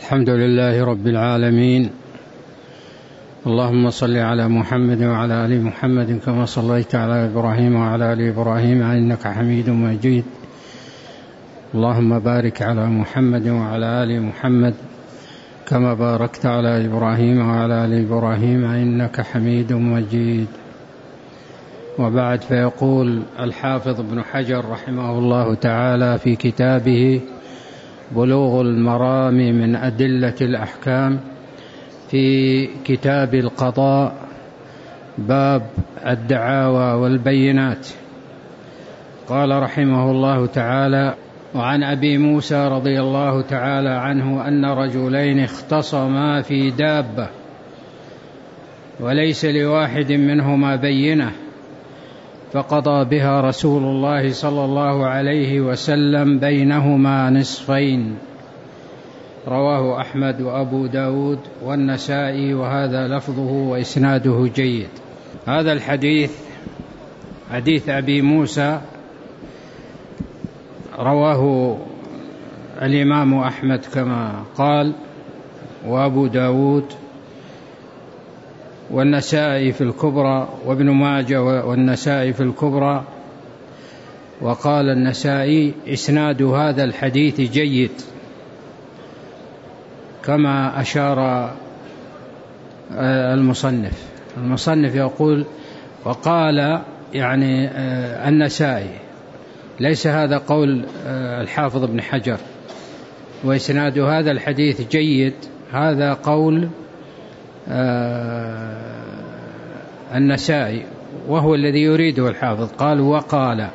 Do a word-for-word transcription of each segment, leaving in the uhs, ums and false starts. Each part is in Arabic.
الحمد لله رب العالمين. اللهم صل على محمد وعلى آل محمد كما صليت على إبراهيم وعلى آل إبراهيم إنك حميد مجيد. اللهم بارك على محمد وعلى آل محمد كما باركت على إبراهيم وعلى آل إبراهيم إنك حميد مجيد. وبعد، فيقول الحافظ ابن حجر رحمه الله تعالى في كتابه بلوغ المرام من أدلة الأحكام في كتاب القضاء باب الدعاوى والبينات، قال رحمه الله تعالى: وعن أبي موسى رضي الله تعالى عنه أن رجلين اختصما في دابة وليس لواحد منهما بينة فقضى بها رسول الله صلى الله عليه وسلم بينهما نصفين. رواه أحمد وأبو داود والنسائي، وهذا لفظه وإسناده جيد. هذا الحديث حديث أبي موسى رواه الإمام أحمد كما قال، وأبو داود والنسائي في الكبرى، وابن ماجه والنسائي في الكبرى. وقال النسائي: إسناد هذا الحديث جيد، كما أشار المصنف. المصنف يقول وقال يعني النسائي، ليس هذا قول الحافظ ابن حجر. وإسناد هذا الحديث جيد، هذا قول النسائي، وهو الذي يريده الحافظ. قال وقال.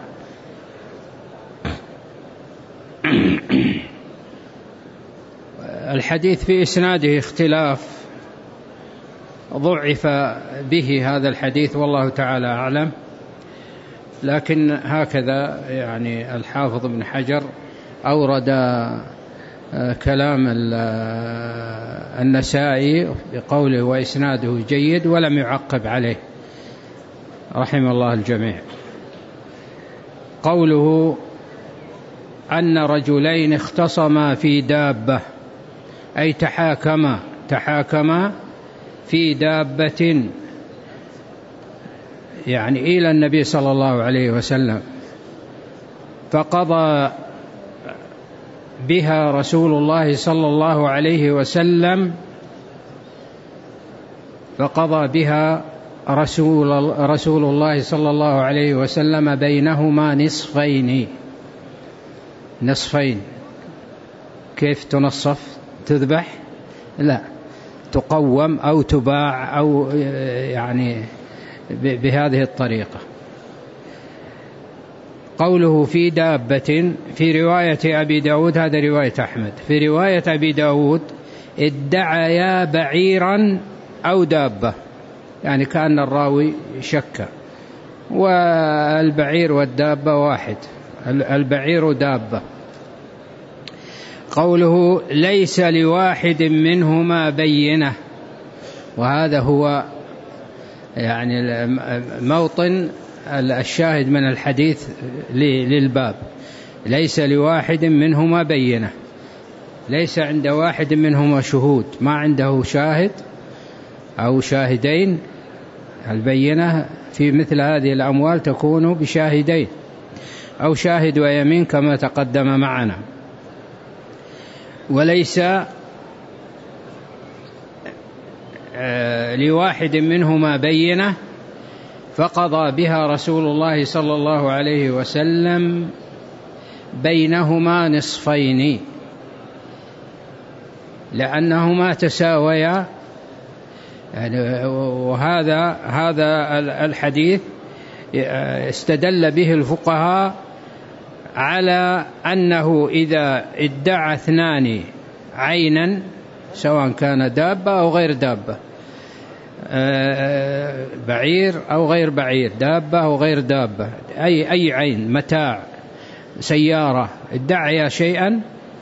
الحديث في إسناده اختلاف، ضعف به هذا الحديث والله تعالى أعلم، لكن هكذا يعني الحافظ ابن حجر أورد كلام النسائي بقوله وإسناده جيد، ولم يعقب عليه رحم الله الجميع. قوله أن رجلين اختصما في دابة، أي تحاكما تحاكما في دابة، يعني إلى النبي صلى الله عليه وسلم، فقضى بها رسول الله صلى الله عليه وسلم فقضى بها رسول رسول الله صلى الله عليه وسلم بينهما نصفين. نصفين كيف تنصف؟ تذبح؟ لا، تقوم أو تباع، أو يعني بهذه الطريقة. قوله في دابة في رواية أبي داود، هذا رواية أحمد. في رواية أبي داود ادعيا بعيرا أو دابة، يعني كأن الراوي شك، والبعير والدابة واحد، البعير دابة. قوله ليس لواحد منهما بينة، وهذا هو يعني موطن الشاهد من الحديث للباب. ليس لواحد منهما بينة، ليس عند واحد منهما شهود، ما عنده شاهد أو شاهدين. البينة في مثل هذه الأموال تكون بشاهدين أو شاهد ويمين كما تقدم معنا. وليس لواحد منهما بينة فقضى بها رسول الله صلى الله عليه وسلم بينهما نصفين، لأنهما تساويا. يعني وهذا هذا الحديث استدل به الفقهاء على أنه إذا ادعى اثنان عينا، سواء كان دابة أو غير دابة، بعير أو غير بعير، دابة أو غير دابة، أي أي عين، متاع، سيارة، ادعي شيئا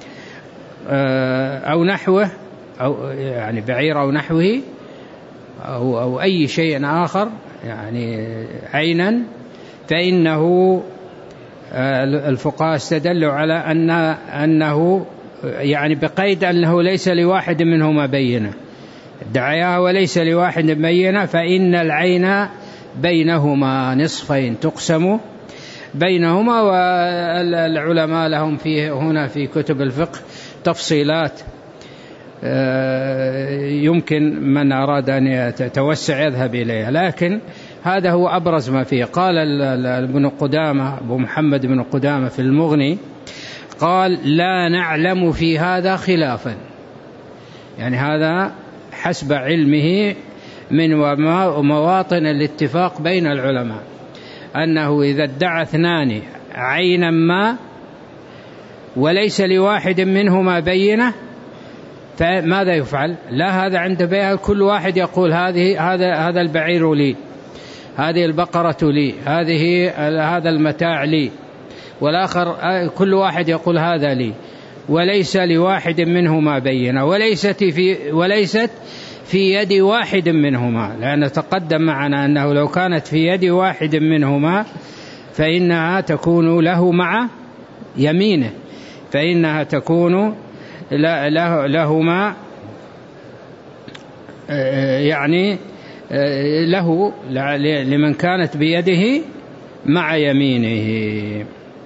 أو نحوه، أو يعني بعير أو نحوه، أو أو أي شيء آخر يعني عينا، فإنه الفقهاء استدلوا على أن أنه يعني بقيد أنه ليس لواحد منهما بينة، ادعياها وليس لواحد بينة، فإن العين بينهما نصفين تقسم بينهما. والعلماء لهم فيه هنا في كتب الفقه تفصيلات يمكن من أراد أن يتوسع يذهب إليها، لكن هذا هو أبرز ما فيه. قال ابن قدامة أبو محمد بن قدامة في المغني قال: لا نعلم في هذا خلافا، يعني هذا حسب علمه من مواطن الاتفاق بين العلماء، أنه إذا ادعى اثنان عينا ما وليس لواحد منهما بينة فماذا يفعل؟ لا، هذا عند بيع كل واحد يقول هذه هذا هذا البعير لي، هذه البقرة لي، هذه هذا المتاع لي، والآخر كل واحد يقول هذا لي، وليس لواحد منهما بينة، وليست في وليست في يد واحد منهما، لأن تقدم معنا أنه لو كانت في يد واحد منهما فإنها تكون له مع يمينه، فإنها تكون له لهما يعني له لمن كانت بيده مع يمينه.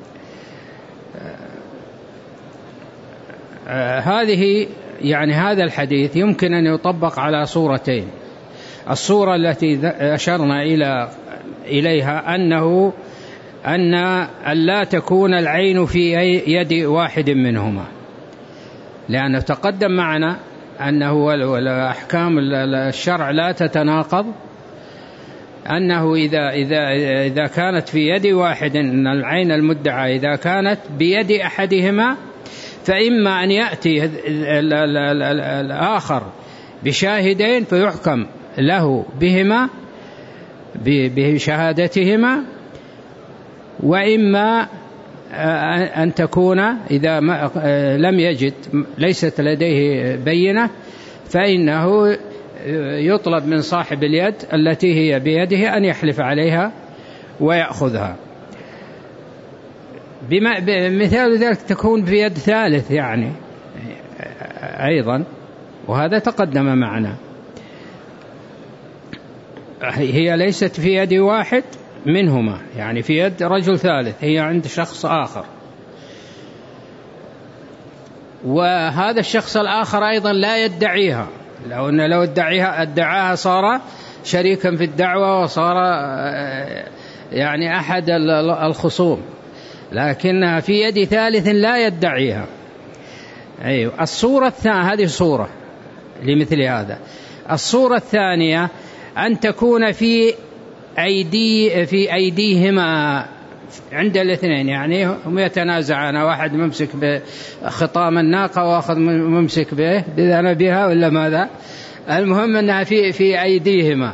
هذه يعني هذا الحديث يمكن أن يطبق على صورتين. الصورة التي أشرنا إلى إليها أنه أن لا تكون العين في يد واحد منهما، لأنه تقدم معنا أنه الأحكام الشرع لا تتناقض، أنه إذا إذا إذا كانت في يد واحد من العين المدعى إذا كانت بيد أحدهما فإما أن يأتي الآخر بشاهدين فيحكم له بهما بشهادتهما، وإما أن تكون إذا لم يجد ليست لديه بينة فإنه يطلب من صاحب اليد التي هي بيده أن يحلف عليها ويأخذها. مثال ذلك تكون في يد ثالث يعني أيضا، وهذا تقدم معنا، هي ليست في يد واحد منهما، يعني في يد رجل ثالث، هي عند شخص آخر، وهذا الشخص الآخر أيضا لا يدعيها، لو أنه لو ادعيها ادعاها صار شريكا في الدعوة وصار يعني أحد الخصوم، لكنها في يد ثالث لا يدعيها. أيوة. الصورة الثانية، هذه صورة لمثل هذا. الصورة الثانية أن تكون في أيدي في أيديهما عند الاثنين، يعني هم يتنازعان، واحد ممسك بخطام الناقة وآخر ممسك به بذنبها ولا ماذا، المهم أنها في في أيديهما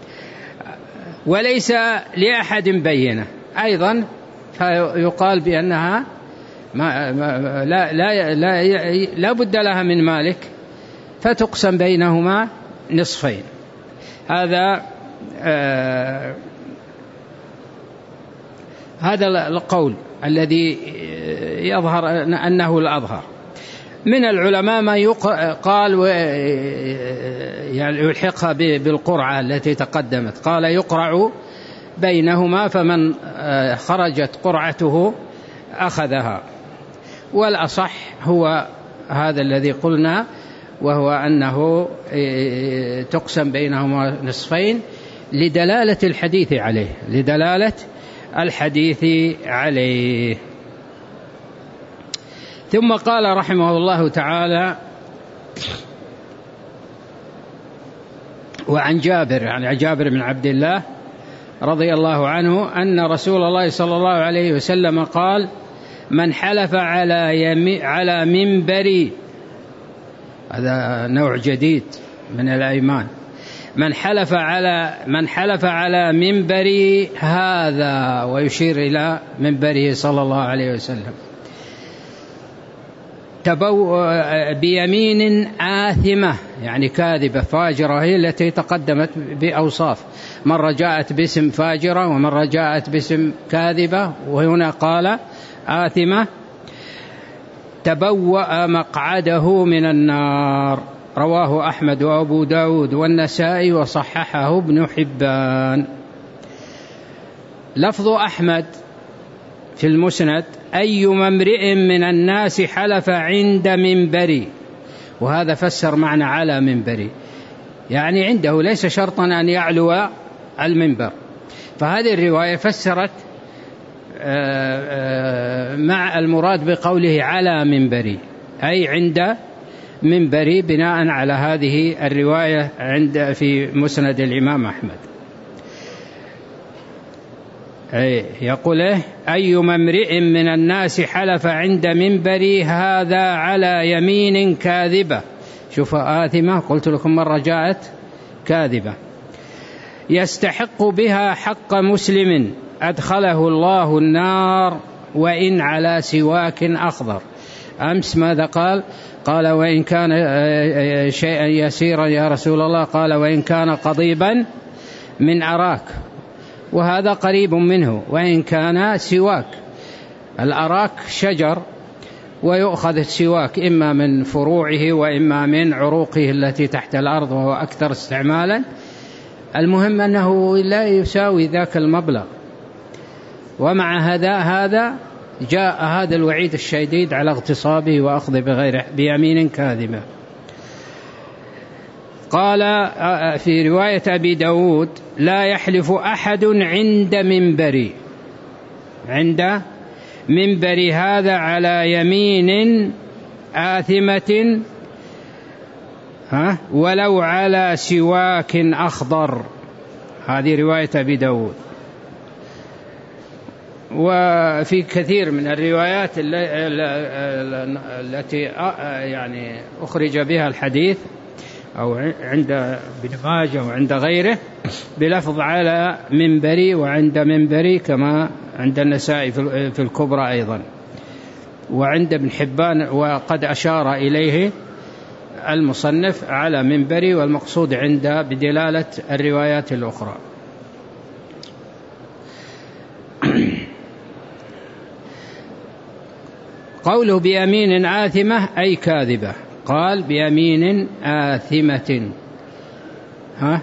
وليس لأحد بينة أيضا، فيقال بأنها ما لا لا لا لا بد لها من مالك فتقسم بينهما نصفين. هذا آه هذا القول الذي يظهر أنه الأظهر. من العلماء ما قال يعني يلحقها بالقرعة التي تقدمت، قال يقرع بينهما فمن خرجت قرعته أخذها، والأصح هو هذا الذي قلنا، وهو أنه تقسم بينهما نصفين لدلالة الحديث عليه لدلالة الحديث عليه. ثم قال رحمه الله تعالى: وعن جابر يعني جابر بن عبد الله رضي الله عنه أن رسول الله صلى الله عليه وسلم قال: من حلف على يمي على منبري، هذا نوع جديد من الأيمان، من حلف على من حلف على منبري هذا، ويشير إلى منبره صلى الله عليه وسلم، تبو بيمين آثمة يعني كاذبة فاجرة، هي التي تقدمت بأوصاف، مرة جاءت باسم فاجرة ومرة جاءت باسم كاذبة، وهنا قال آثمة، تبوأ مقعده من النار. رواه أحمد وأبو داود والنسائي وصححه ابن حبان. لفظ أحمد في المسند: أيما امرئ من الناس حلف عند منبري، وهذا فسر معنى على منبري، يعني عنده، ليس شرطا أن يعلو المنبر. فهذه الرواية فسرت مع المراد بقوله على منبري، أي عند منبري، بناء على هذه الرواية عند في مسند الإمام أحمد. أي يقول إيه؟ أيما امرئ من الناس حلف عند منبري هذا على يمين كاذبة. شوف آثمة، قلت لكم مرة جاءت كاذبة، يستحق بها حق مسلم أدخله الله النار وإن على سواك أخضر. أمس ماذا قال؟ قال وإن كان شيئا يسيرا يا رسول الله، قال وإن كان قضيبا من أراك، وهذا قريب منه، وإن كان سواك. الأراك شجر، ويؤخذ السواك إما من فروعه وإما من عروقه التي تحت الأرض، وهو أكثر استعمالا. المهم أنه لا يساوي ذاك المبلغ، ومع هذا هذا جاء هذا الوعيد الشديد على اغتصابه وأخذ بغير بيمين كاذبة. قال في رواية أبي داود: لا يحلف أحد عند منبري، عند منبري هذا على يمين آثمة ها ولو على سواك أخضر. هذه رواية أبي داود. وفي كثير من الروايات التي يعني أخرج بها الحديث أو عند ابن ماجه وعند غيره بلفظ على منبري وعند منبري، كما عند النسائي في الكبرى أيضا، وعند ابن حبان، وقد أشار إليه المصنف على منبري، والمقصود عند بدلالة الروايات الأخرى. قوله بيمين آثمة أي كاذبة، قال بيمين آثمة. ها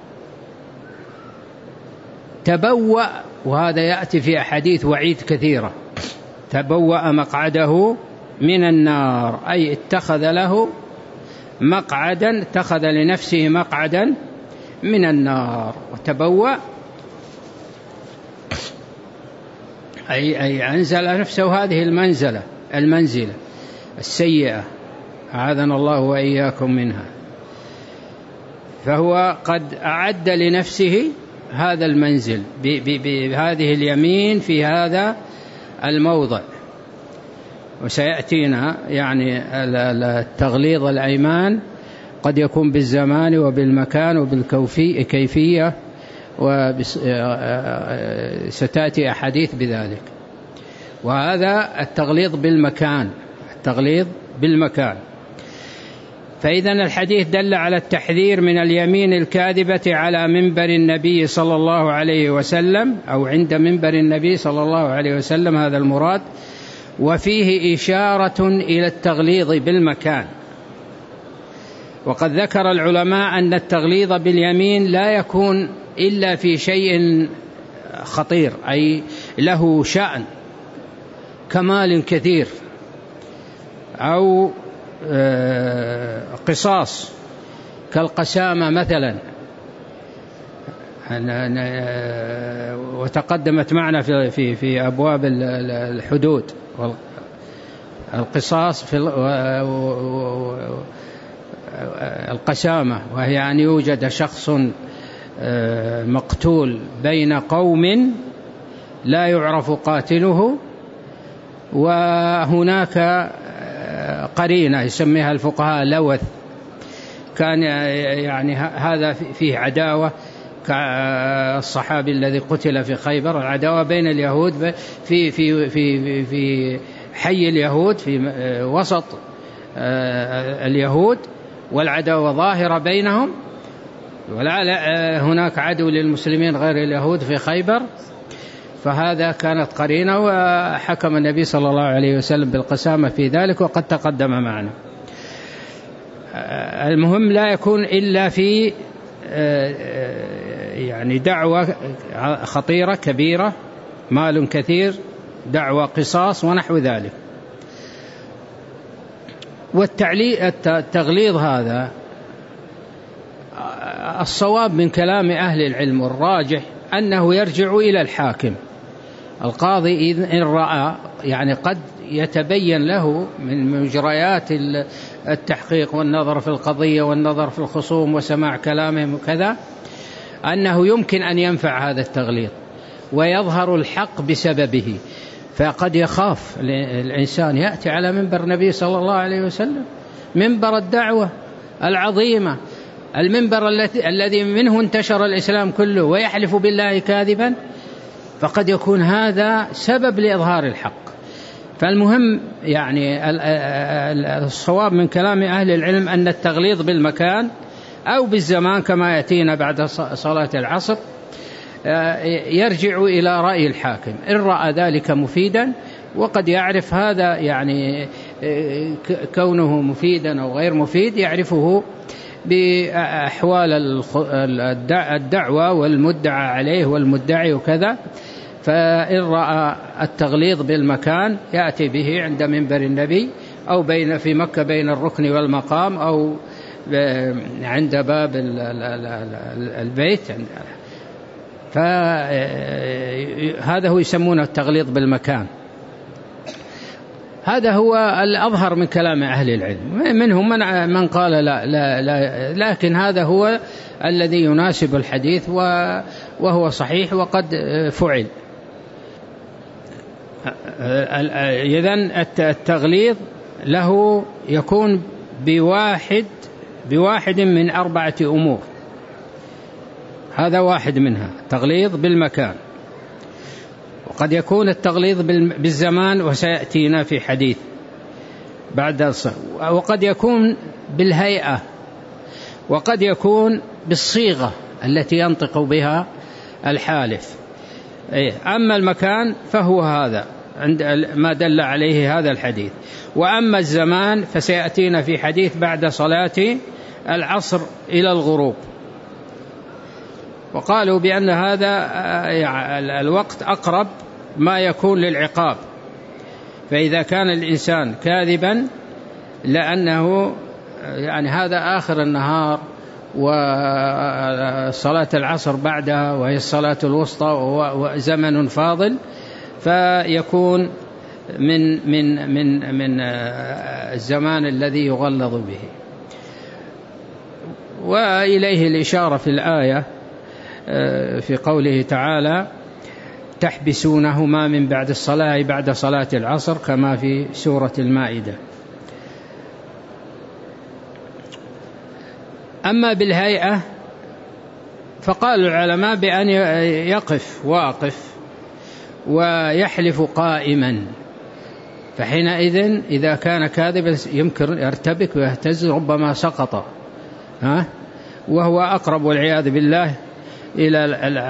تبوأ، وهذا يأتي في أحاديث وعيد كثيرة، تبوأ مقعده من النار، أي اتخذ له مقعدا، اتخذ لنفسه مقعدا من النار. وتبوأ أي, أي أنزل نفسه هذه المنزلة المنزلة السيئة، أعاذنا الله وإياكم منها. فهو قد أعد لنفسه هذا المنزل بهذه اليمين في هذا الموضع. وسيأتينا يعني التغليظ الأيمان قد يكون بالزمان وبالمكان وبالكيفية، وستأتي أحاديث بذلك. وهذا التغليظ بالمكان، التغليظ بالمكان. فإذا الحديث دل على التحذير من اليمين الكاذبة على منبر النبي صلى الله عليه وسلم، أو عند منبر النبي صلى الله عليه وسلم، هذا المراد. وفيه إشارة إلى التغليظ بالمكان. وقد ذكر العلماء أن التغليظ باليمين لا يكون إلا في شيء خطير، أي له شأن كمال كثير، أو قصاص كالقسامة مثلا، وتقدمت معنا في في في أبواب الحدود. القصاص في القسامة، وهي أن يوجد شخص مقتول بين قوم لا يعرف قاتله، وهناك قرينة يسميها الفقهاء لوث، كان يعني هذا فيه عداوة، كالصحابي الذي قتل في خيبر، العداوة بين اليهود في في في في حي اليهود، في وسط اليهود، والعداوة ظاهرة بينهم، ولا هناك عدو للمسلمين غير اليهود في خيبر. فهذا كانت قرينة، وحكم النبي صلى الله عليه وسلم بالقسامة في ذلك وقد تقدم معنا. المهم لا يكون إلا في يعني دعوة خطيرة كبيرة، مال كثير، دعوة قصاص ونحو ذلك. والتغليظ هذا الصواب من كلام أهل العلم والراجح أنه يرجع إلى الحاكم القاضي إن رأى، يعني قد يتبين له من مجريات التحقيق والنظر في القضية والنظر في الخصوم وسماع كلامهم وكذا أنه يمكن أن ينفع هذا التغليظ ويظهر الحق بسببه، فقد يخاف الإنسان يأتي على منبر النبي صلى الله عليه وسلم، منبر الدعوة العظيمة، المنبر الذي منه انتشر الإسلام كله، ويحلف بالله كاذبا، فقد يكون هذا سبب لإظهار الحق. فالمهم يعني الصواب من كلام أهل العلم أن التغليظ بالمكان أو بالزمان كما يأتينا بعد صلاة العصر يرجع إلى رأي الحاكم إن رأى ذلك مفيدا، وقد يعرف هذا يعني كونه مفيدا أو غير مفيد يعرفه بأحوال الدعوة والمدعى عليه والمدعي وكذا. فإن رأى التغليظ بالمكان يأتي به عند منبر النبي أو بين في مكة بين الركن والمقام أو عند باب البيت، فهذا هو يسمونه التغليظ بالمكان. هذا هو الأظهر من كلام أهل العلم، منهم من من قال لا, لا, لا لكن هذا هو الذي يناسب الحديث وهو صحيح وقد فعل. إذن التغليظ له يكون بواحد بواحد من أربعة أمور، هذا واحد منها تغليظ بالمكان، وقد يكون التغليظ بالزمان وسيأتينا في حديث بعد الصلاة، وقد يكون بالهيئة، وقد يكون بالصيغة التي ينطق بها الحالف. أما المكان فهو هذا عند ما دل عليه هذا الحديث، وأما الزمان فسيأتينا في حديث بعد صلاة العصر إلى الغروب. وقالوا بأن هذا الوقت أقرب ما يكون للعقاب، فإذا كان الإنسان كاذبا لأنه يعني هذا آخر النهار وصلاة العصر بعدها وهي الصلاة الوسطى وزمن فاضل، فيكون من من من من الزمان الذي يغلظ به. وإليه الإشارة في الآية في قوله تعالى تحبسونهما من بعد الصلاة بعد صلاة العصر كما في سورة المائدة. أما بالهيئة فقال العلماء بأن يقف واقف ويحلف قائما، فحينئذ إذا كان كاذبا يمكن يرتبك ويهتز ربما سقط، ها وهو أقرب والعياذ بالله إلى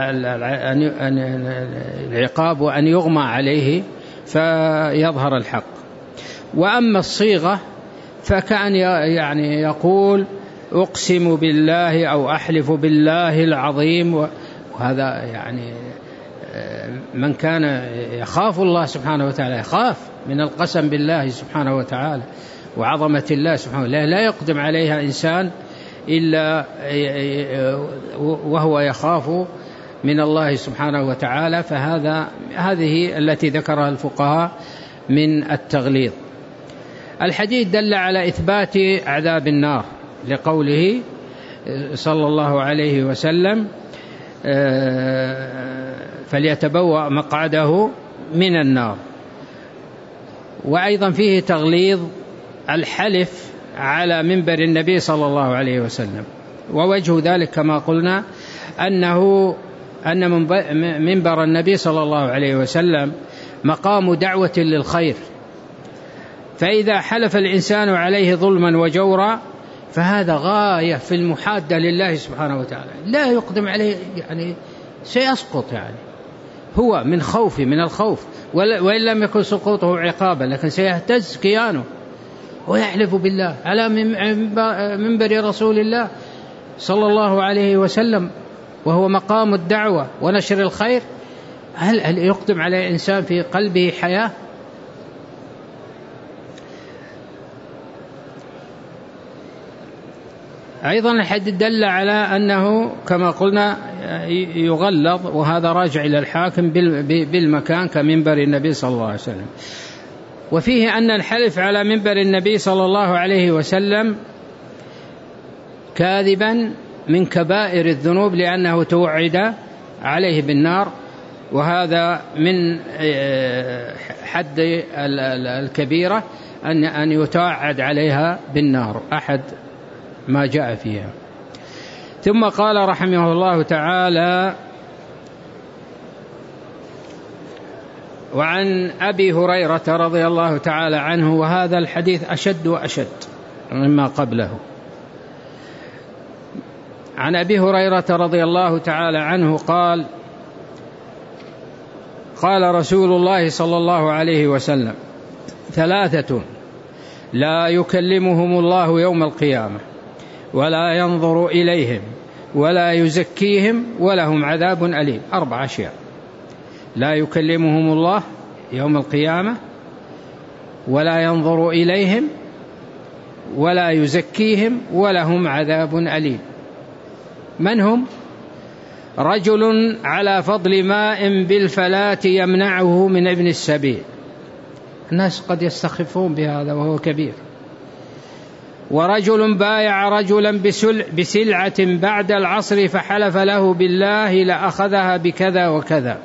العقاب وأن يغمى عليه فيظهر الحق. وأما الصيغة فكأن يعني يقول أقسم بالله أو أحلف بالله العظيم، وهذا يعني من كان يخاف الله سبحانه وتعالى يخاف من القسم بالله سبحانه وتعالى وعظمة الله سبحانه وتعالى، لا يقدم عليها إنسان إلا وهو يخاف من الله سبحانه وتعالى. فهذا هذه التي ذكرها الفقهاء من التغليظ. الحديث دل على إثبات عذاب النار لقوله صلى الله عليه وسلم فليتبوأ مقعده من النار. وأيضا فيه تغليظ الحلف على منبر النبي صلى الله عليه وسلم، ووجه ذلك كما قلنا أنه أن منبر النبي صلى الله عليه وسلم مقام دعوة للخير، فإذا حلف الإنسان عليه ظلما وجورا فهذا غاية في المحادة لله سبحانه وتعالى، لا يقدم عليه يعني سيسقط يعني، هو من خوف من الخوف، وإن لم يكن سقوطه عقابا، لكن سيهتز كيانه ويحلف بالله على منبر رسول الله صلى الله عليه وسلم، وهو مقام الدعوة ونشر الخير. هل, هل يقدم على إنسان في قلبه حياة؟ أيضا الحديث دل على أنه كما قلنا يغلظ، وهذا راجع إلى الحاكم بالمكان كمنبر النبي صلى الله عليه وسلم. وفيه أن الحلف على منبر النبي صلى الله عليه وسلم كاذبا من كبائر الذنوب، لأنه توعد عليه بالنار، وهذا من حد الكبيرة أن يتوعد عليها بالنار، أحد ما جاء فيها. ثم قال رحمه الله تعالى: وعن أبي هريرة رضي الله تعالى عنه، وهذا الحديث أشد وأشد مما قبله. عن أبي هريرة رضي الله تعالى عنه قال: قال رسول الله صلى الله عليه وسلم: ثلاثة لا يكلمهم الله يوم القيامة ولا ينظر إليهم ولا يزكيهم ولهم عذاب أليم. أربع أشياء: لا يكلمهم الله يوم القيامة ولا ينظر إليهم ولا يزكيهم ولهم عذاب أليم. من هم؟ رجل على فضل ماء بالفلاة يمنعه من ابن السبيل. الناس قد يستخفون بهذا وهو كبير. ورجل بايع رجلا بسلعة بعد العصر فحلف له بالله لأخذها بكذا وكذا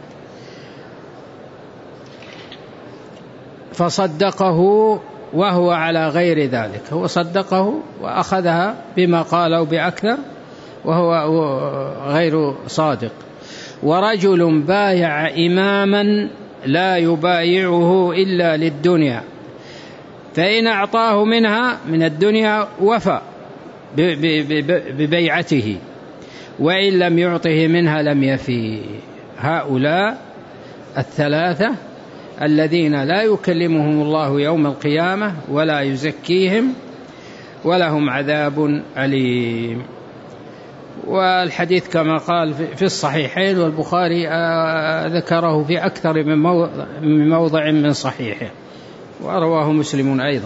فصدقه وهو على غير ذلك، هو صدقه وأخذها بما قالوا بأكثر وهو غير صادق. ورجل بايع إماما لا يبايعه إلا للدنيا، فإن أعطاه منها من الدنيا وفى ببيعته، وإن لم يعطه منها لم يفي. هؤلاء الثلاثة الذين لا يكلمهم الله يوم القيامة ولا يزكيهم ولهم عذاب أليم. والحديث كما قال في الصحيحين، والبخاري ذكره في أكثر من موضع من صحيحه، ورواه مسلم أيضا.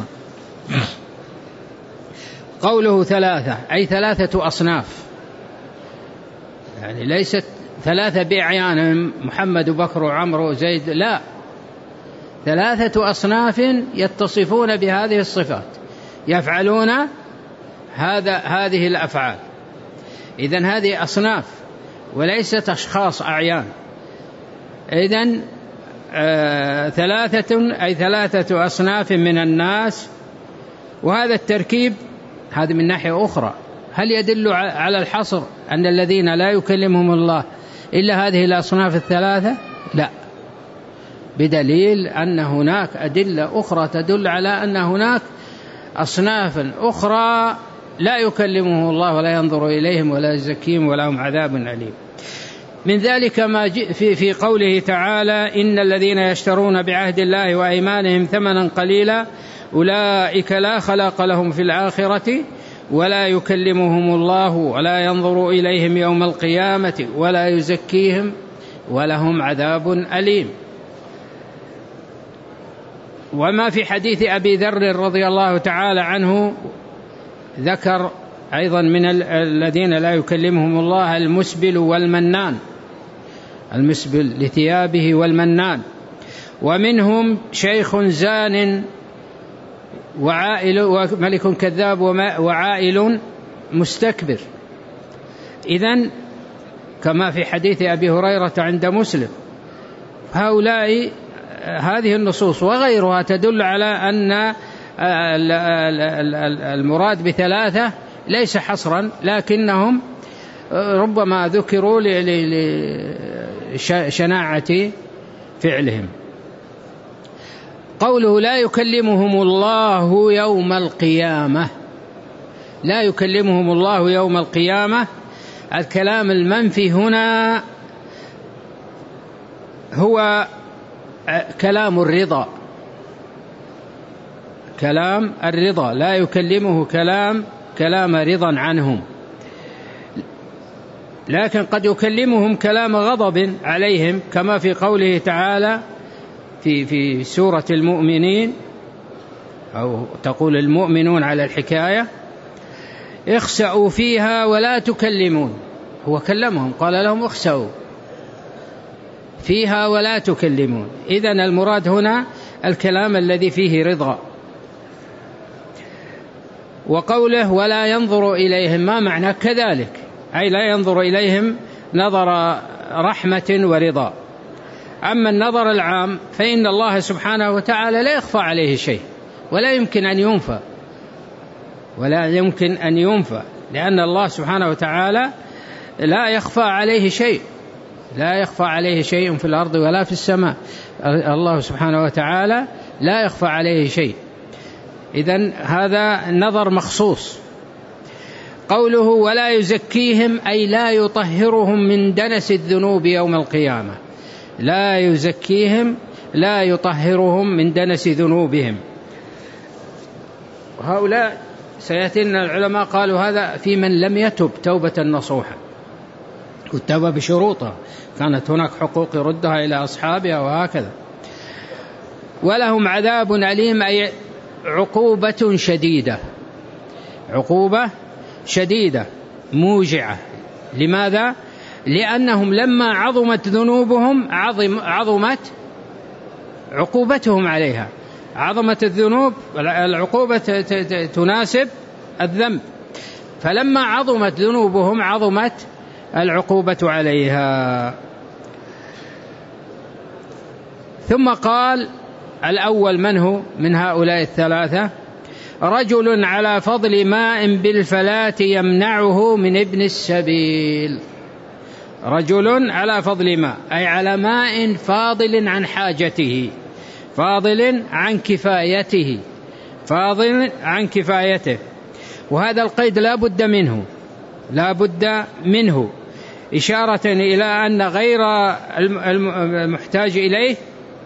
قوله ثلاثة أي ثلاثة أصناف، يعني ليست ثلاثة بأعيان محمد وبكر وعمر وزيد، لا، ثلاثة أصناف يتصفون بهذه الصفات، يفعلون هذا هذه الأفعال. إذن هذه أصناف وليست أشخاص أعيان. إذن آه ثلاثة أي ثلاثة أصناف من الناس. وهذا التركيب هذا من ناحية أخرى، هل يدل على الحصر أن الذين لا يكلمهم الله إلا هذه الأصناف الثلاثة؟ لا، بدليل أن هناك أدلة أخرى تدل على أن هناك أصناف أخرى لا يكلمهم الله ولا ينظر إليهم ولا يزكيهم ولهم عذاب أليم. من ذلك ما في في قوله تعالى: إن الذين يشترون بعهد الله وأيمانهم ثمنا قليلا أولئك لا خلاق لهم في الآخرة ولا يكلمهم الله ولا ينظر إليهم يوم القيامة ولا يزكيهم ولهم عذاب أليم. وما في حديث أبي ذر رضي الله تعالى عنه ذكر أيضا من الذين لا يكلمهم الله المسبل والمنان، المسبل لثيابه والمنان. ومنهم شيخ زان وعائل وملك كذاب وعائل مستكبر. إذن كما في حديث أبي هريرة عند مسلم. هؤلاء هذه النصوص وغيرها تدل على أن المراد بثلاثة ليس حصرا، لكنهم ربما ذكروا لشناعة فعلهم. قوله لا يكلمهم الله يوم القيامة، لا يكلمهم الله يوم القيامة، الكلام المنفي هنا هو كلام الرضا، كلام الرضا، لا يكلمه كلام كلام رضا عنهم، لكن قد يكلمهم كلام غضب عليهم، كما في قوله تعالى في في سورة المؤمنين، أو تقول المؤمنون على الحكاية: اخسأوا فيها ولا تكلمون. هو كلمهم، قال لهم اخسأوا فيها ولا تكلمون. إذن المراد هنا الكلام الذي فيه رضا. وقوله ولا ينظر إليهم، ما معنى كذلك؟ أي لا ينظر إليهم نظر رحمة ورضا. أما النظر العام فإن الله سبحانه وتعالى لا يخفى عليه شيء، ولا يمكن أن ينفى، ولا يمكن أن ينفى، لأن الله سبحانه وتعالى لا يخفى عليه شيء، لا يخفى عليه شيء في الأرض ولا في السماء. الله سبحانه وتعالى لا يخفى عليه شيء. إذن هذا نظر مخصوص. قوله ولا يزكيهم، أي لا يطهرهم من دنس الذنوب يوم القيامة. لا يزكيهم، لا يطهرهم من دنس ذنوبهم. وهؤلاء سيأتينا العلماء قالوا هذا في من لم يتب توبة نصوحة، والتوبة بشروطها، كانت هناك حقوق يردها إلى أصحابها وهكذا. ولهم عذاب أليم، أي عقوبة شديدة، عقوبة شديدة موجعة. لماذا؟ لأنهم لما عظمت ذنوبهم عظم عظمت عقوبتهم عليها. عظمت الذنوب، العقوبة تناسب الذنب، فلما عظمت ذنوبهم عظمت العقوبة عليها. ثم قال الأول من هو من هؤلاء الثلاثة؟ رجل على فضل ماء بالفلاة يمنعه من ابن السبيل. رجل على فضل ماء، أي على ماء فاضل عن حاجته، فاضل عن كفايته، فاضل عن كفايته. وهذا القيد لا بد منه، لا بد منه، إشارة إلى أن غير المحتاج إليه،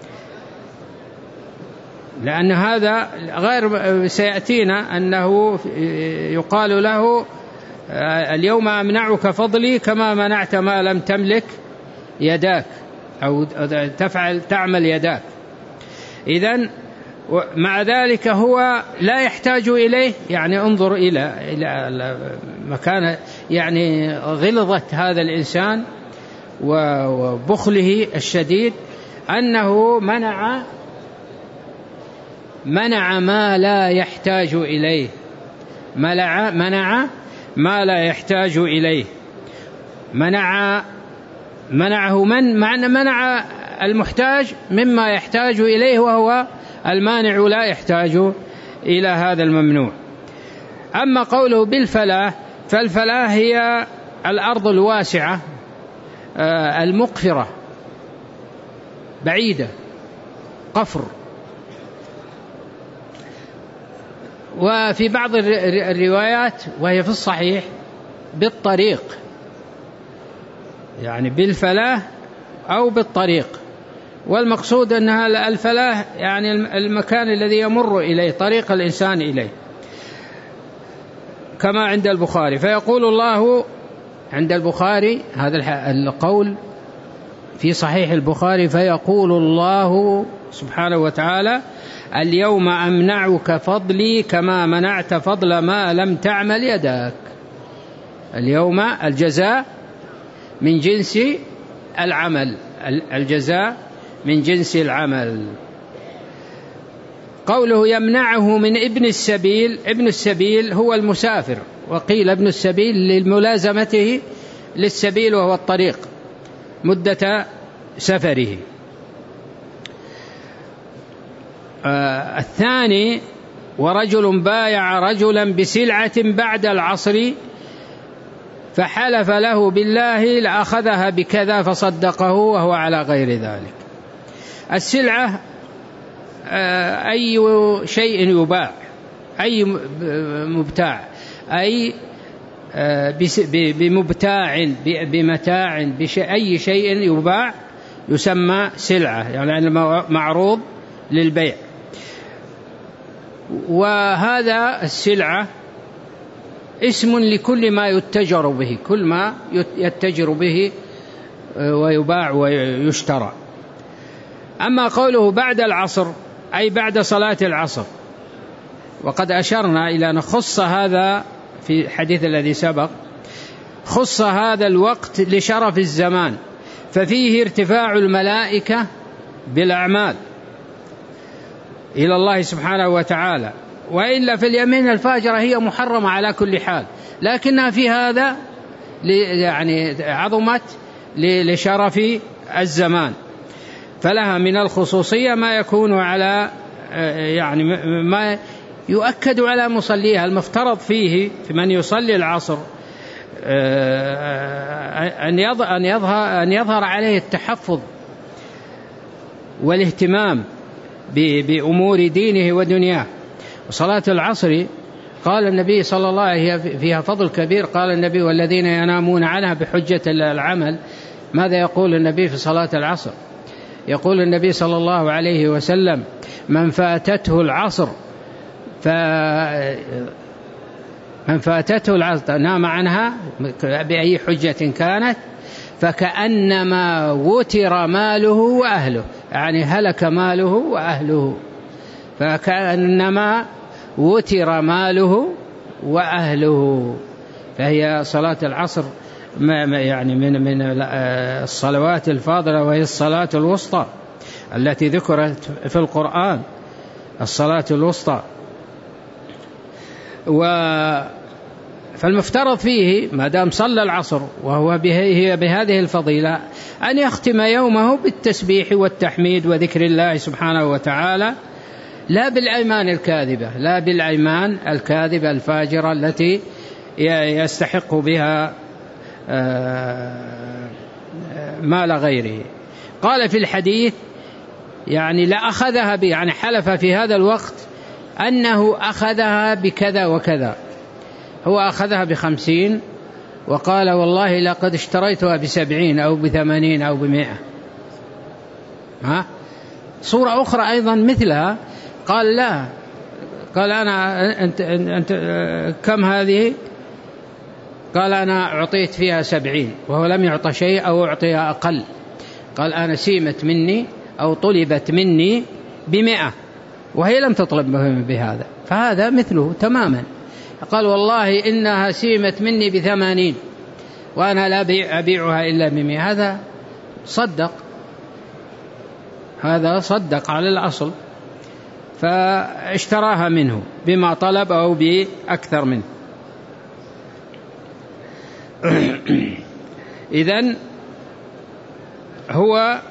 لأن هذا غير سيأتينا أنه يقال له اليوم أمنعك فضلي كما منعت ما لم تملك يداك، أو تفعل تعمل يداك. إذن مع ذلك هو لا يحتاج إليه، يعني انظر إلى إلى مكان يعني غلظة هذا الإنسان وبخله الشديد، أنه منع منع ما لا يحتاج إليه، منع منع ما لا يحتاج إليه، منع منعه من معنى منع المحتاج مما يحتاج إليه، وهو المانع لا يحتاج إلى هذا الممنوع. أما قوله بالفلاة، فالفلاة هي الأرض الواسعة المقفرة بعيدة، قفر. وفي بعض الروايات وهي في الصحيح بالطريق، يعني بالفلاة أو بالطريق، والمقصود أنها الفلاة يعني المكان الذي يمر إليه، طريق الإنسان إليه، كما عند البخاري. فيقول الله عند البخاري هذا القول في صحيح البخاري، فيقول الله سبحانه وتعالى اليوم أمنعك فضلي كما منعت فضل ما لم تعمل يداك. اليوم الجزاء من جنس العمل، الجزاء من جنس العمل. قوله يمنعه من ابن السبيل، ابن السبيل هو المسافر، وقيل ابن السبيل للملازمته للسبيل وهو الطريق مدة سفره. آه الثاني ورجل بايع رجلا بسلعة بعد العصر فحلف له بالله لأخذها بكذا فصدقه وهو على غير ذلك. السلعة آه أي شيء يباع، أي مبتاع، أي آه بمبتاع بمتاع، أي شيء يباع يسمى سلعة، يعني معروض للبيع. وهذا السلعة اسم لكل ما يتجر به، كل ما يتجر به ويباع ويشترى. أما قوله بعد العصر أي بعد صلاة العصر، وقد أشرنا إلى أن خص هذا في الحديث الذي سبق، خص هذا الوقت لشرف الزمان، ففيه ارتفاع الملائكة بالأعمال إلى الله سبحانه وتعالى، وإلا في اليمين الفاجرة هي محرمة على كل حال، لكنها في هذا يعني عظمت لشرف الزمان، فلها من الخصوصية ما يكون على يعني ما يؤكد على مصليها. المفترض فيه في من يصلي العصر أن يظهر أن يظهر عليه التحفظ والاهتمام بأمور دينه ودنياه. وصلاة العصر قال النبي صلى الله عليه وسلم فيها فضل كبير، قال النبي والذين ينامون عنها بحجة العمل. ماذا يقول النبي في صلاة العصر؟ يقول النبي صلى الله عليه وسلم من فاتته العصر ف من فاتته العصر نام عنها بأي حجة كانت فكأنما وتر ماله وأهله، يعني هلك ماله وأهله، فكأنما وتر ماله وأهله. فهي صلاة العصر يعني من من الصلوات الفاضلة، وهي الصلاة الوسطى التي ذكرت في القرآن، الصلاة الوسطى. و فالمفترض فيه ما دام صلى العصر وهو هي بهذه الفضيلة أن يختم يومه بالتسبيح والتحميد وذكر الله سبحانه وتعالى، لا بالأيمان الكاذبة، لا بالأيمان الكاذبة الفاجرة التي يستحق بها مال غيره. قال في الحديث يعني لا أخذها ب يعني حلف في هذا الوقت أنه أخذها بكذا وكذا، هو أخذها بخمسين وقال والله لقد اشتريتها بسبعين أو بثمانين أو بمئة. ها صورة أخرى أيضا مثلها قال لا، قال أنا أنت, أنت كم هذه؟ قال أنا أعطيت فيها سبعين، وهو لم يعطى شيء أو أعطيها أقل. قال أنا سيمت مني أو طلبت مني بمئة وهي لم تطلب بهذا، فهذا مثله تماما. قال والله إنها سيمت مني بثمانين وأنا لا أبيعها إلا بمئة، هذا صدق، هذا صدق على الأصل، فاشتراها منه بما طلب أو بأكثر منه. إذن هو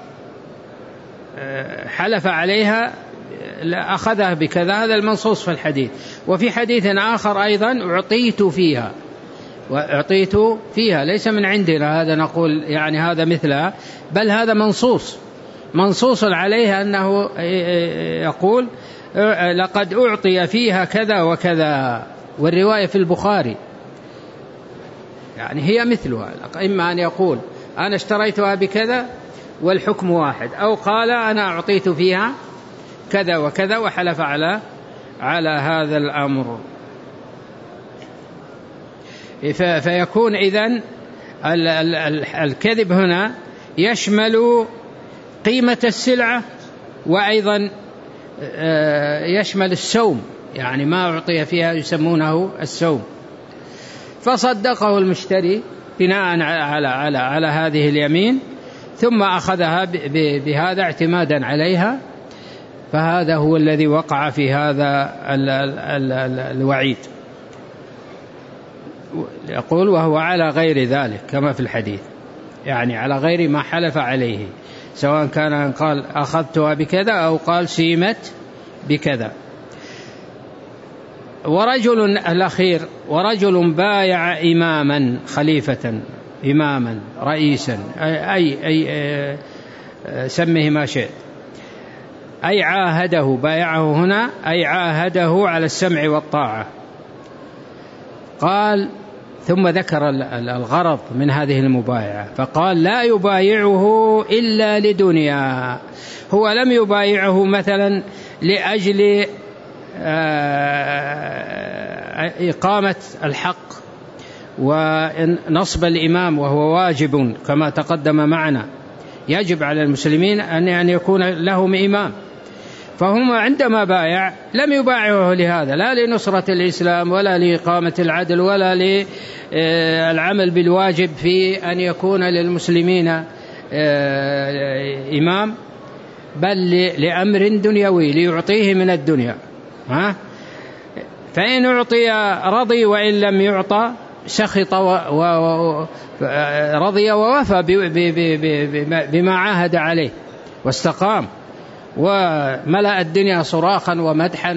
حلف عليها أخذها بكذا، هذا المنصوص في الحديث. وفي حديث آخر أيضا أعطيت فيها، وأعطيت فيها ليس من عندنا هذا نقول يعني هذا مثلها، بل هذا منصوص منصوص عليها أنه يقول لقد أعطي فيها كذا وكذا، والرواية في البخاري يعني هي مثلها، إما أن يقول أنا اشتريتها بكذا والحكم واحد، أو قال أنا أعطيت فيها كذا وكذا وحلف على على هذا الأمر. فيكون إذن الكذب هنا يشمل قيمة السلعة، وأيضا يشمل السوم، يعني ما أعطي فيها يسمونه السوم. فصدقه المشتري بناء على على على هذه اليمين، ثم أخذها بهذا اعتمادا عليها، فهذا هو الذي وقع في هذا الوعيد. يقول وهو على غير ذلك كما في الحديث، يعني على غير ما حلف عليه، سواء كان قال أخذتها بكذا أو قال سيمت بكذا. ورجل الأخير ورجل بايع إماما خليفة، إماما رئيسا، أي, أي سمه ما شئت، أي عاهده، بايعه هنا أي عاهده على السمع والطاعة. قال ثم ذكر الغرض من هذه المبايعة فقال لا يبايعه إلا لدنيا. هو لم يبايعه مثلا لأجل إقامة الحق ونصب الإمام وهو واجب كما تقدم معنا، يجب على المسلمين أن يكون لهم إمام، فهم عندما بايع لم يبايعه لهذا، لا لنصرة الإسلام ولا لإقامة العدل ولا للعمل بالواجب في أن يكون للمسلمين إمام، بل لأمر دنيوي ليعطيه من الدنيا. ها؟ فإن أعطي رضي وإن لم يعطى سخط ورضي ووفى بما عاهد عليه واستقام وملأ الدنيا صراخا ومدحا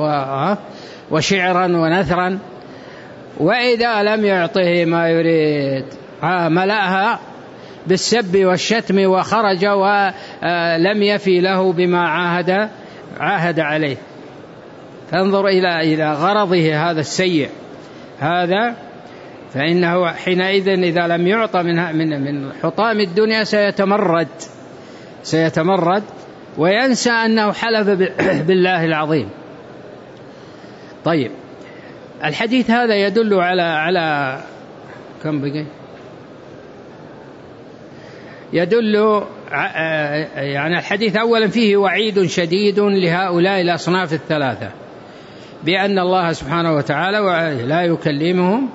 وشعرا ونثرا. وإذا لم يعطه ما يريد ملأها بالسب والشتم وخرج ولم يفي له بما عاهد عاهد عليه. فانظر إلى إلى غرضه هذا السيء هذا، فإنه حينئذ إذا لم يعطى من من من حطام الدنيا سيتمرد سيتمرد وينسى أنه حلف بالله العظيم. طيب، الحديث هذا يدل على على كم بقي؟ يدل يعني الحديث أولا فيه وعيد شديد لهؤلاء الأصناف الثلاثة بأن الله سبحانه وتعالى لا يكلمهم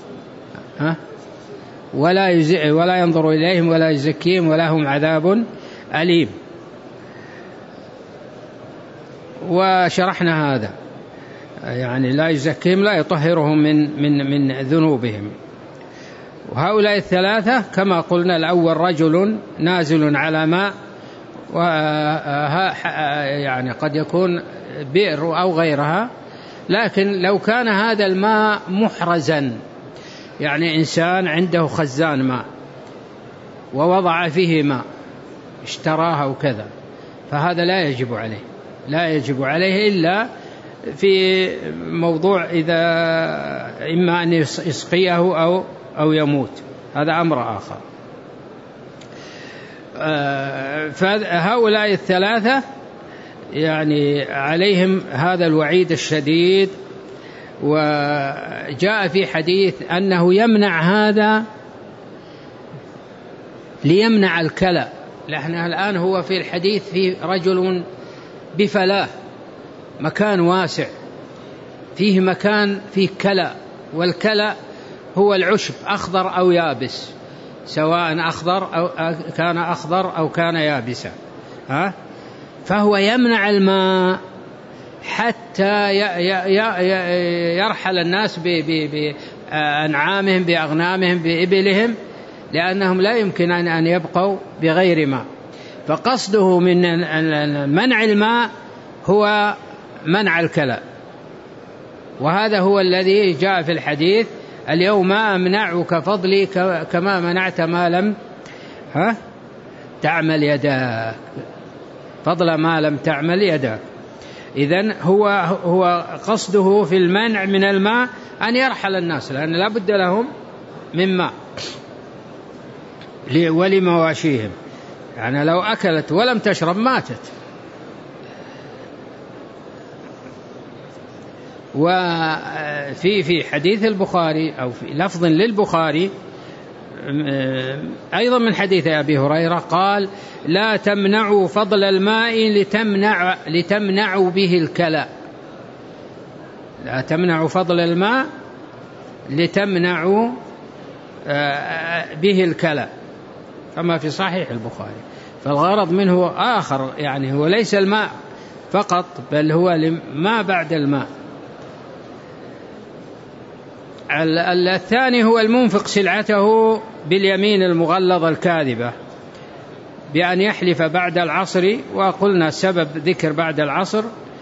ولا ولا ينظر إليهم ولا يزكيهم ولهم عذاب أليم. وشرحنا هذا، يعني لا يزكيهم لا يطهرهم من من من ذنوبهم. وهؤلاء الثلاثة كما قلنا، الأول رجل نازل على ماء، يعني قد يكون بئر أو غيرها، لكن لو كان هذا الماء محرزا، يعني إنسان عنده خزان ماء ووضع فيه ماء اشتراها وكذا، فهذا لا يجب عليه لا يجب عليه إلا في موضوع إذا إما أن يسقيه أو أو يموت، هذا أمر آخر. فهؤلاء الثلاثة يعني عليهم هذا الوعيد الشديد. وجاء في حديث أنه يمنع هذا ليمنع الكلى. لأن الآن هو في الحديث في رجل بفلاة، مكان واسع فيه مكان فيه كلى، والكلى هو العشب أخضر أو يابس، سواء أخضر أو كان أخضر أو كان يابسا، ها؟ فهو يمنع الماء حتى يرحل الناس بأنعامهم بأغنامهم بإبلهم، لأنهم لا يمكن أن يبقوا بغير ماء. فقصده من منع الماء هو منع الكلى، وهذا هو الذي جاء في الحديث: اليوم أمنعك فضلي كما منعت ما لم ها تعمل يداك، فضل ما لم تعمل يداك. إذن هو هو قصده في المنع من الماء أن يرحل الناس، لأن لا بد لهم من ماء ولمواشيهم، يعني لو أكلت ولم تشرب ماتت. وفي في حديث البخاري أو في لفظ للبخاري أيضا من حديث أبي هريرة قال: لا تمنعوا فضل الماء لتمنع لتمنعوا به الكلى. لا تمنعوا فضل الماء لتمنعوا به الكلى، كما في صحيح البخاري. فالغرض منه آخر، يعني هو ليس الماء فقط، بل هو ما بعد الماء. الثاني هو المنفق سلعته باليمين المغلظة الكاذبة بأن يحلف بعد العصر، وقلنا سبب ذكر بعد العصر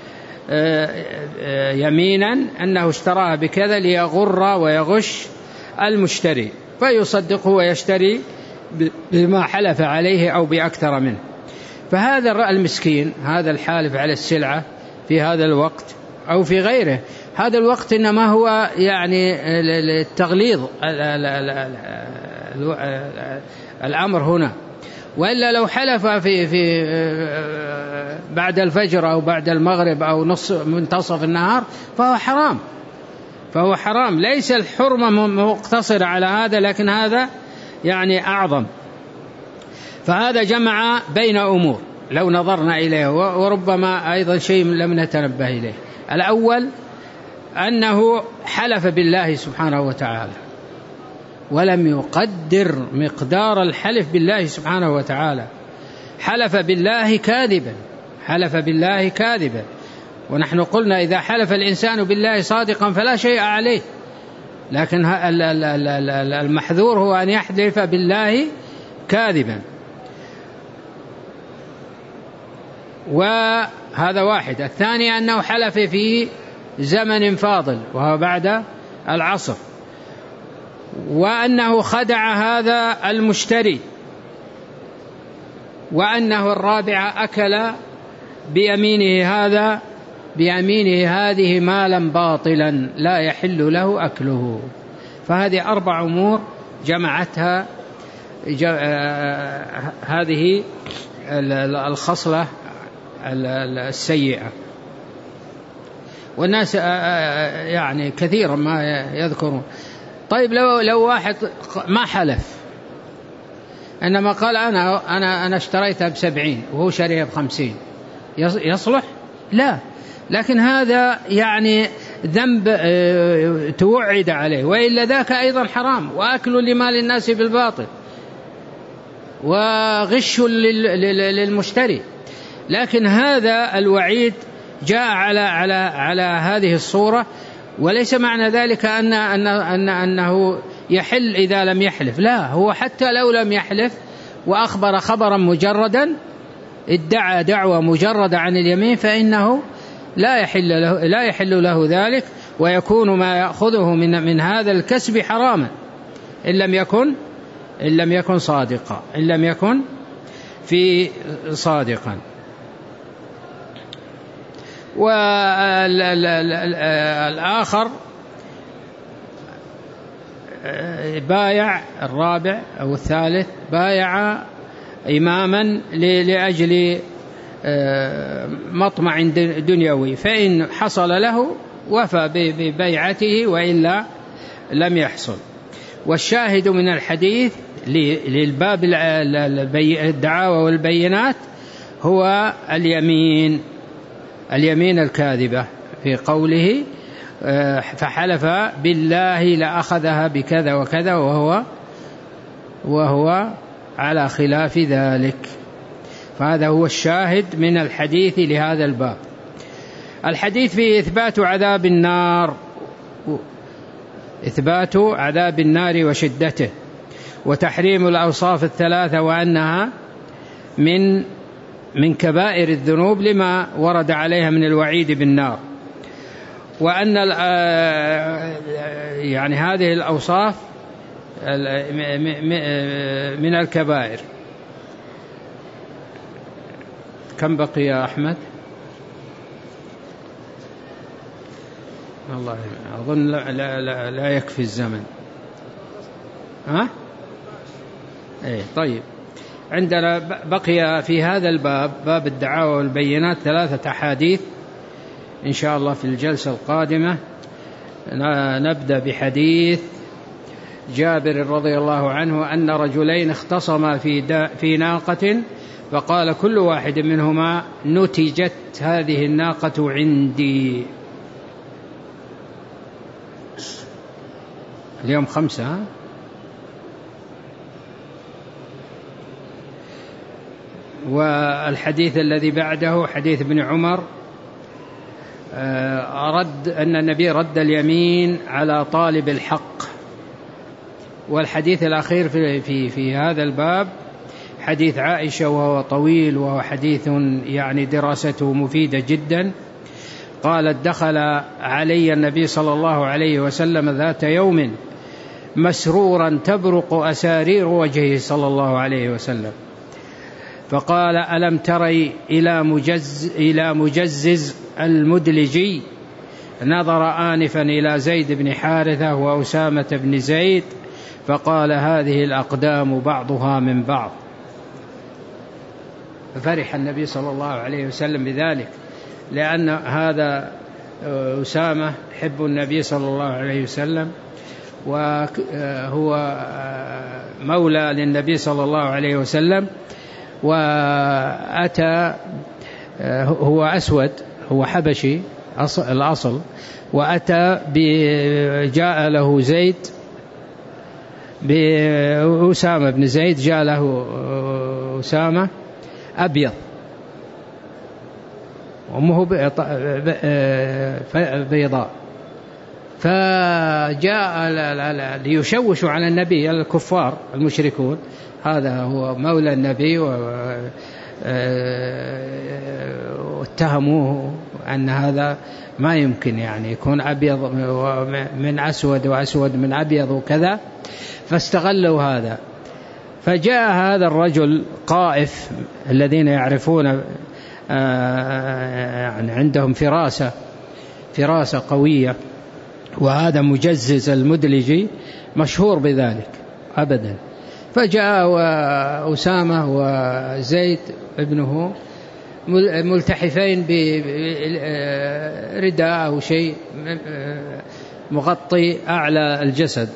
يمينا أنه اشتراها بكذا ليغر ويغش المشتري، فيصدقه ويشتري بما حلف عليه أو بأكثر منه. فهذا المسكين، هذا الحالف على السلعة في هذا الوقت أو في غيره، هذا الوقت إنما هو يعني التغليظ الأمر هنا. وإلا لو حلف في في بعد الفجر أو بعد المغرب أو نص منتصف النهار فهو حرام، فهو حرام. ليس الحرمة مقتصرة على هذا، لكن هذا يعني أعظم. فهذا جمع بين أمور لو نظرنا إليه، وربما أيضا شيء لم نتنبه إليه. الأول أنه حلف بالله سبحانه وتعالى ولم يقدر مقدار الحلف بالله سبحانه وتعالى، حلف بالله كاذبا، حلف بالله كاذبا. ونحن قلنا إذا حلف الإنسان بالله صادقا فلا شيء عليه، لكن المحذور هو أن يحلف بالله كاذبا. وهذا واحد. الثاني أنه حلف في زمن فاضل وهو بعد العصر، وأنه خدع هذا المشتري، وأنه الرابع أكل بيمينه هذا بيمينه هذه مالا باطلا لا يحل له أكله. فهذه أربع أمور جمعتها هذه الخصلة السيئة. والناس يعني كثيرا ما يذكرون. طيب لو لو واحد ما حلف، إنما قال أنا أنا أنا اشتريتها بسبعين وهو شريها بخمسين، يصلح؟ لا. لكن هذا يعني ذنب توعد عليه، وإلا ذاك أيضا حرام، وأكل لمال الناس بالباطل، وغش للمشتري. لكن هذا الوعيد جاء على على على هذه الصورة، وليس معنى ذلك أن أن أن أنه يحل إذا لم يحلف، لا، هو حتى لو لم يحلف وأخبر خبرا مجردا، ادعى دعوة مجردة عن اليمين، فإنه لا يحل له لا يحل له ذلك، ويكون ما يأخذه من من هذا الكسب حراما إن لم يكن إن لم يكن صادقا إن لم يكن في صادقا. والآخر بايع، الرابع أو الثالث بايع إماما لأجل مطمع دنيوي، فإن حصل له وفى ببيعته وإلا لم يحصل. والشاهد من الحديث للباب الدعاوى والبينات هو اليمين اليمين الكاذبة في قوله فحلف بالله لأخذها بكذا وكذا وهو وهو على خلاف ذلك. فهذا هو الشاهد من الحديث لهذا الباب. الحديث فيه إثبات عذاب النار إثبات عذاب النار وشدته، وتحريم الأوصاف الثلاثة، وأنها من من كبائر الذنوب لما ورد عليها من الوعيد بالنار، وأن يعني هذه الأوصاف من الكبائر. كم بقي يا أحمد؟ الله أظن لا, لا, لا, لا يكفي الزمن. ها؟ إيه طيب. عندنا بقي في هذا الباب باب الدعاوى والبينات ثلاثة أحاديث إن شاء الله في الجلسة القادمة. نبدأ بحديث جابر رضي الله عنه أن رجلين اختصما في في ناقة، فقال كل واحد منهما نتجت هذه الناقة عندي. اليوم خمسة. والحديث الذي بعده حديث ابن عمر رد أن النبي رد اليمين على طالب الحق. والحديث الأخير في في في هذا الباب حديث عائشة وهو طويل، وهو حديث يعني دراسته مفيدة جدا. قالت دخل علي النبي صلى الله عليه وسلم ذات يوم مسرورا تبرق أسارير وجهه صلى الله عليه وسلم، فقال ألم تري إلى مجز إلى مجزز المدلجي نظر آنفا إلى زيد بن حارثة وأسامة بن زيد فقال هذه الأقدام بعضها من بعض. ففرح النبي صلى الله عليه وسلم بذلك، لأن هذا أسامة حب النبي صلى الله عليه وسلم، وهو مولى للنبي صلى الله عليه وسلم، وأتى هو أسود، هو حبشي الأصل، وأتى جاء له زيد بأسامة بن زيد، جاء له أسامة أبيض وأمه بيضاء، فجاء ليشوشوا على النبي الكفار المشركون، هذا هو مولى النبي، واتهموه أن هذا ما يمكن يعني يكون أبيض من أسود وأسود من أبيض وكذا، فاستغلوا هذا. فجاء هذا الرجل قائف الذين يعرفون يعني عندهم فراسة فراسة قوية، وهذا مجزز المدلجي مشهور بذلك أبدا. فجاء أسامة وزيد ابنه ملتحفين برداء أو شيء مغطي أعلى الجسد،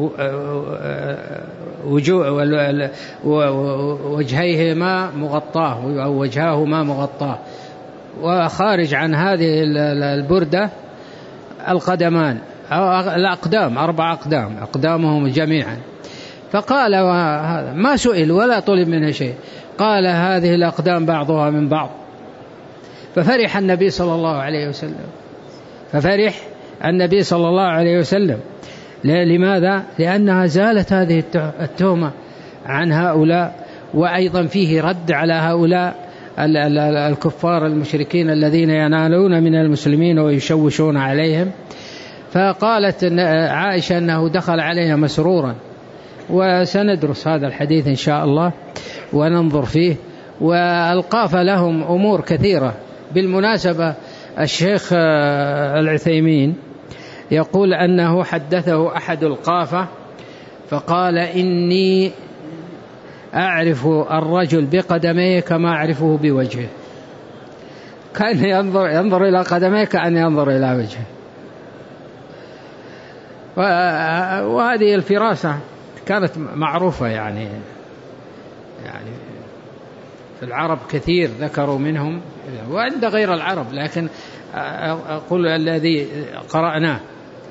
وجهيهما مغطاه أو وجهاهما مغطاه، وخارج عن هذه البردة القدمان أو الأقدام، أربع أقدام أقدامهم جميعا. فقال هذا ما سئل ولا طلب منه شيء، قال هذه الأقدام بعضها من بعض. ففرح النبي صلى الله عليه وسلم ففرح النبي صلى الله عليه وسلم لماذا؟ لأنها زالت هذه التهمة عن هؤلاء، وأيضا فيه رد على هؤلاء الكفار المشركين الذين ينالون من المسلمين ويشوشون عليهم. فقالت عائشة أنه دخل عليها مسرورا، وسندرس هذا الحديث إن شاء الله وننظر فيه، وألقاف لهم أمور كثيرة. بالمناسبة الشيخ العثيمين يقول أنه حدثه أحد القافة فقال إني أعرف الرجل بقدميه كما أعرفه بوجهه، كان ينظر, ينظر إلى قدميه كأن ينظر إلى وجهه. وهذه الفراسة كانت معروفة يعني يعني في العرب كثير ذكروا منهم، وعند غير العرب، لكن أقول الذي قرأناه.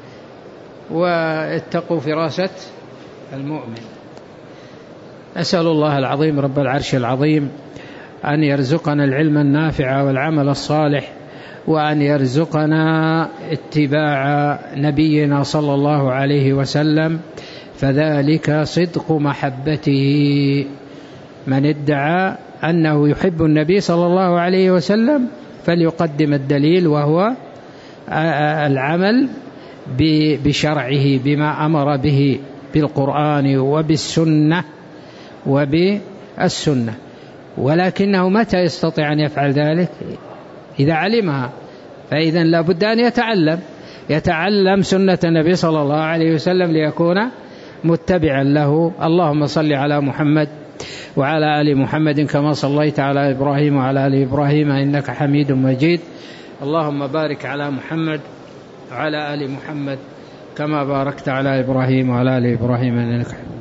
واتقوا فراسة المؤمن. أسأل الله العظيم رب العرش العظيم أن يرزقنا العلم النافع والعمل الصالح، وأن يرزقنا اتباع نبينا صلى الله عليه وسلم، فذلك صدق محبته. من ادعى أنه يحب النبي صلى الله عليه وسلم فليقدم الدليل، وهو العمل بشرعه بما أمر به بالقرآن وبالسنة وبالسنة. ولكنه متى يستطيع أن يفعل ذلك؟ إذا علمها. فإذا لابد أن يتعلم يتعلم سنة النبي صلى الله عليه وسلم ليكون متبعا له. اللهم صل على محمد وعلى آل محمد كما صليت على إبراهيم وعلى آل إبراهيم إنك حميد مجيد. اللهم بارك على محمد وعلى آل محمد كما باركت على إبراهيم وعلى آل إبراهيم إنك حميد مجيد.